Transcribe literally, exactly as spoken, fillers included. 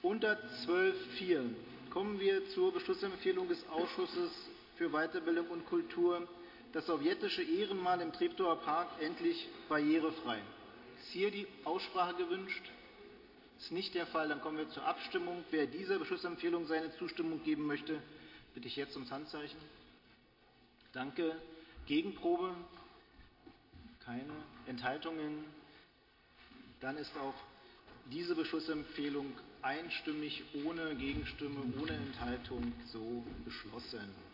Unter zwölf Punkt vier kommen wir zur Beschlussempfehlung des Ausschusses für Weiterbildung und Kultur, das sowjetische Ehrenmal im Treptower Park endlich barrierefrei. Ist hier die Aussprache gewünscht? Ist nicht der Fall. Dann kommen wir zur Abstimmung. Wer dieser Beschlussempfehlung seine Zustimmung geben möchte, bitte ich jetzt ums Handzeichen. Danke. Gegenprobe? Keine. Enthaltungen? Dann ist auch diese Beschlussempfehlung einstimmig, ohne Gegenstimme, ohne Enthaltung so beschlossen.